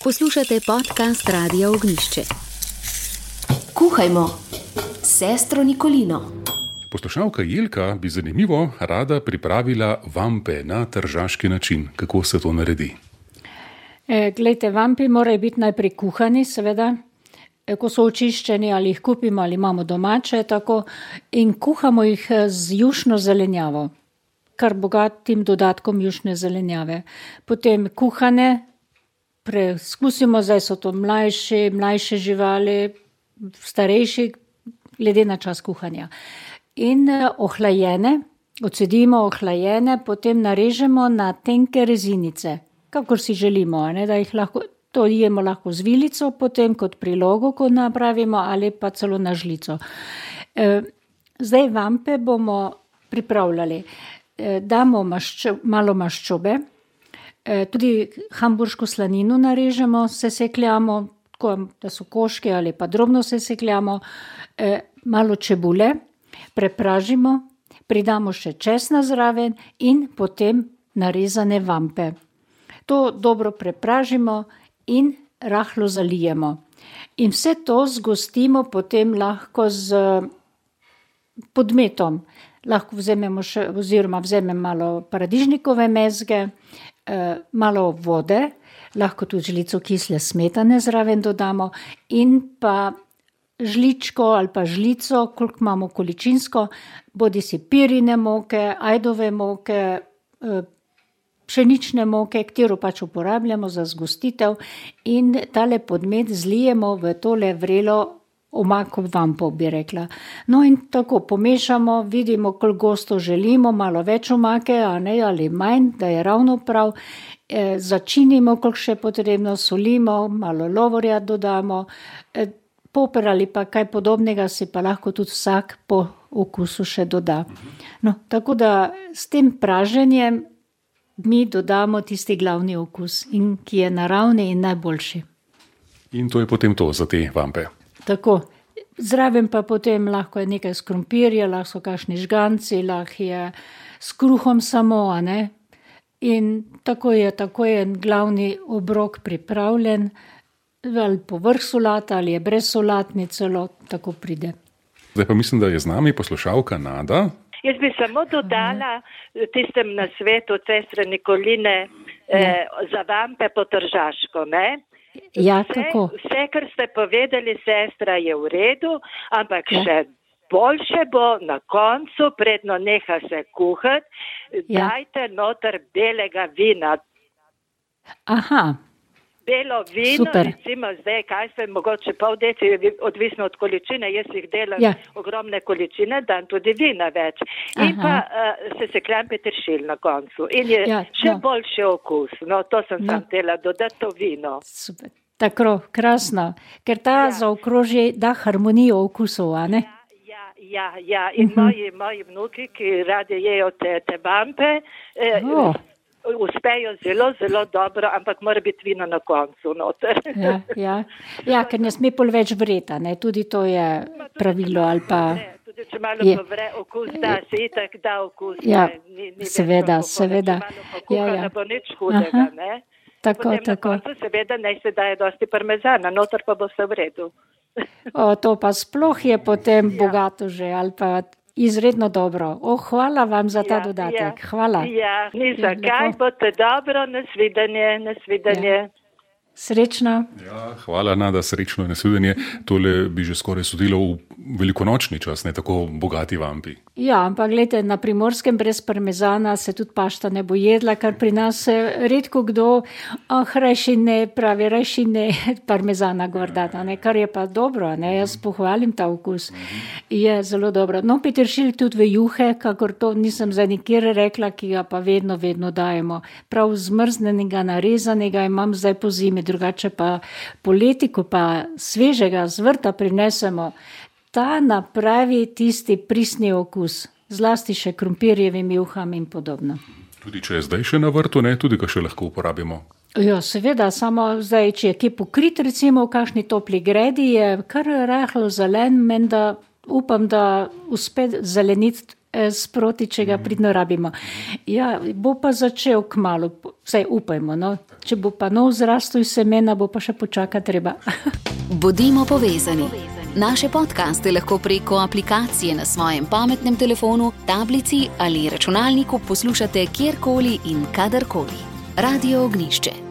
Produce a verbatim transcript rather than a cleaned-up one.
Poslušate podcast Radia Ognjišče. Kuhajmo s sestro Nikolino. Poslušalka Jelka bi zanimivo rada pripravila vampe na tržaški način. Kako se to naredi? E, glejte, vampi morajo biti najprej kuhani, seveda. E, ko so očiščeni, ali jih kupimo, ali imamo domače, tako. In kuhamo jih z jušno zelenjavo, kar bogatim dodatkom jušne zelenjave. Potem kuhane, preizkusimo, zdaj so to mlajši, mlajše živali, starejši, glede na čas kuhanja. In ohlajene, odcedimo ohlajene, potem narežemo na tenke rezinice, kakor si želimo, ne, da jih lahko, to jemo lahko z vilico, potem kot prilogo, ko napravimo, ali pa celo na žlico. E, zdaj vampe bomo pripravljali. E, damo maščo, malo maščobe, e, tudi hamburško slanino narežemo, sesekljamo, tako, da so koške ali pa drobno sesekljamo, e, malo čebule, prepražimo, pridamo še česna zraven in potem narezane vampe. To dobro prepražimo in rahlo zalijemo. In vse to zgostimo potem lahko z podmetom. Lahko vzememo še, oziroma vzemem malo paradižnikove mezge, eh, malo vode, lahko tudi žlico kisle smetane zraven dodamo in pa žličko ali pa žlico, koliko imamo količinsko, bodi si pirine moke, ajdove moke, pšenične moke, katero pač uporabljamo za zgostitev in tale podmet zlijemo v tole vrelo omako vampov, bi rekla. No in tako pomešamo, vidimo, koliko gosto želimo, malo več omake, a ne, ali manj, da je ravno prav. E, začinimo, koliko še potrebno, solimo, malo lovorja dodamo, e, poper ali pa kaj podobnega si pa lahko tudi vsak po okusu še doda. No, tako da s tem praženjem mi dodamo tisti glavni okus, in, ki je naravni in najboljši. In to je potem to za te vampe. Tako. Zraven pa potem lahko je nekaj s krompirja, lahko so kakšni žganci, lahko je s kruhom samo, a ne. In tako je, tako je glavni obrok pripravljen, ali povrh solata, ali je brez solatni celo, tako pride. Zdaj pa mislim, da je z nami poslušalka Nada. Jaz bi samo dodala tistem na svetu sestre Nikoline eh, za vampe po tržaško, ne? Ja, vse, kako? Vse, kar ste povedali, sestra, je v redu, ampak ja. Še boljše bo na koncu, predno neha se kuhati, ja. Dajte noter belega vina. Aha. Belo vino, Super. Recimo zdaj, kaj se, mogoče pol deci, odvisno od količine, jaz jih delam ja. ogromne količine, dam tudi vina več. In Aha. pa uh, se sekljam peteršilj na koncu. In je ja, še no. boljši okus. No, to sem no. sam htela dodati, to vino. Super. Tako, krasno. Ker ta ja. zaokroži da harmonijo okusov, a ne? Ja, ja, ja. In uh-huh. moji, moji vnuki, ki radi jejo te, te vampe, eh, oh. uspejo zelo, zelo dobro, ampak mora biti vino na koncu noter. Ja, ja. ja, ker ne sme pol več vreta, ne, tudi to je pravilo ali pa... Tudi če malo je, povre okus, da se itak da okus. Ja, ni, ni seveda, več, seveda. Če malo pokuha, ja, ja. ne bo nič hudega, Aha. ne. Tako, Potem tako. na koncu seveda ne se daje dosti parmezana, noter pa bo vse v redu. O, to pa sploh je potem ja. bogato že, ali pa... Izredno dobro. O, hvala vam za ta ja, dodatek. Ja, hvala. Ja, ni za kaj, bote dobro, nasvidenje, nasvidenje. Ja. Srečno. Ja, hvala, Nada, srečno in nasvidenje. Tole bi že skoraj sodilo v velikonočni čas, ne tako bogati vampi. Ja, ampak gledajte, na Primorskem brez parmezana se tudi pašta ne bo jedla, kar pri nas redko kdo, oh, rajši ne, pravi, rajši ne parmezana gor data, ne, kar je pa dobro, ne, jaz pohvalim ta okus. Je zelo dobro. No, peteršilj tudi v juhe, kakor to nisem za nikjer rekla, ki ga pa vedno, vedno dajemo. Prav zmrznenega, narezanega imam zdaj po zimi, drugače pa poleti, ko pa svežega z vrta prinesemo, ta napravi tisti pristni okus, zlasti še krompirjevim juham in podobno. Tudi če je zdaj še na vrtu, ne, tudi ga še lahko uporabimo. Ja, seveda, samo zdaj, če je kje pokrit, recimo v kakšni topli gredi, je kar rahlo zelen, menda upam, da uspe zeleniti sproti, če ga pridno rabimo. Ja, bo pa začel kmalu, vsaj upajmo, no. Če bo pa nov zrastel iz semena, bo pa še počakati treba. Bodimo povezani. Naše podcaste lahko preko aplikacije na svojem pametnem telefonu, tablici ali računalniku poslušate kjerkoli in kadarkoli. Radio Ognišče.